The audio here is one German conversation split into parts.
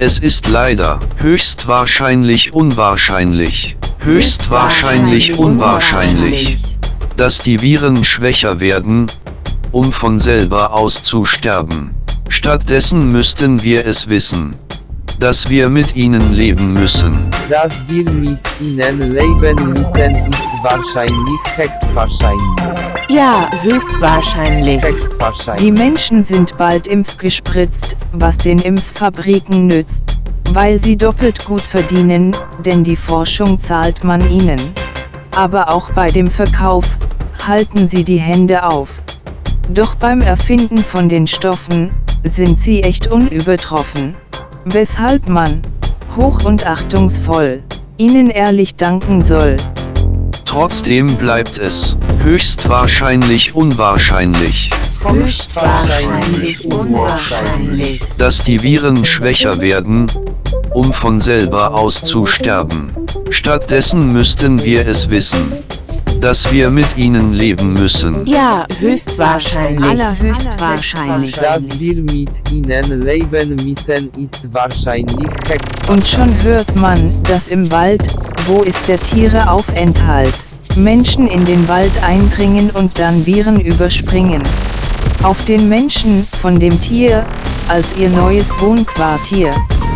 Es ist leider höchstwahrscheinlich unwahrscheinlich, höchstwahrscheinlich unwahrscheinlich, dass die Viren schwächer werden, um von selber aus zu sterben. Stattdessen müssten wir es wissen, dass wir mit ihnen leben müssen. Dass wir mit ihnen leben müssen ist wahrscheinlich höchstwahrscheinlich. Ja, höchstwahrscheinlich. Höchstwahrscheinlich. Die Menschen sind bald impfgespritzt, was den Impffabriken nützt, weil sie doppelt gut verdienen, denn die Forschung zahlt man ihnen. Aber auch bei dem Verkauf halten sie die Hände auf. Doch beim Erfinden von den Stoffen sind sie echt unübertroffen. Weshalb man, hoch und achtungsvoll, ihnen ehrlich danken soll. Trotzdem bleibt es höchstwahrscheinlich unwahrscheinlich, Höchstwahrscheinlich unwahrscheinlich, dass die Viren schwächer werden, um von selber aus zu sterben. Stattdessen müssten wir es wissen, dass wir mit ihnen leben müssen. Ja, höchstwahrscheinlich. Allerhöchstwahrscheinlich. Dass wir mit ihnen leben müssen ist wahrscheinlich höchstwahrscheinlich. Und schon hört man, dass im Wald, wo ist der Tiere Aufenthalt, Menschen in den Wald eindringen und dann Viren überspringen. Auf den Menschen von dem Tier, als ihr neues Wohnquartier.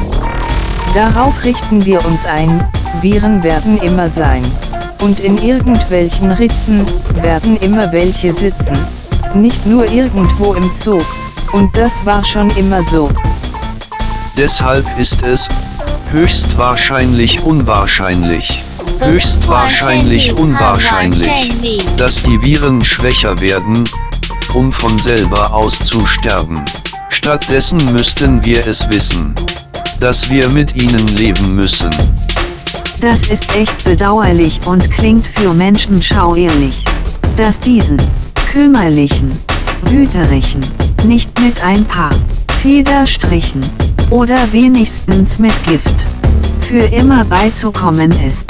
Darauf richten wir uns ein, Viren werden immer sein. Und in irgendwelchen Ritzen werden immer welche sitzen. Nicht nur irgendwo im Zoo. Und das war schon immer so. Deshalb ist es höchstwahrscheinlich unwahrscheinlich, höchstwahrscheinlich unwahrscheinlich, dass die Viren schwächer werden, um von selber aus zu sterben. Stattdessen müssten wir es wissen, dass wir mit ihnen leben müssen. Das ist echt bedauerlich und klingt für Menschen schauerlich, dass diesen kümmerlichen, wüterischen, nicht mit ein paar Federstrichen oder wenigstens mit Gift für immer beizukommen ist.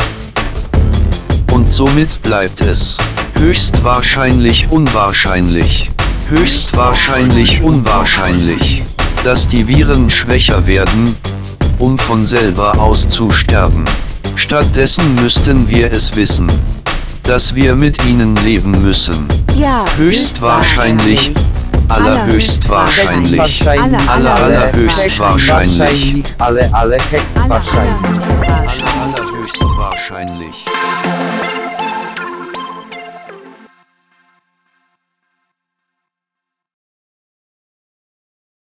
Und somit bleibt es höchstwahrscheinlich unwahrscheinlich, höchstwahrscheinlich unwahrscheinlich, dass die Viren schwächer werden, um von selber aus zu sterben. Stattdessen müssten wir es wissen, dass wir mit ihnen leben müssen. Ja, Höchstwahrscheinlich, allerhöchstwahrscheinlich, allerhöchstwahrscheinlich, Alle höchstwahrscheinlich. allerhöchstwahrscheinlich.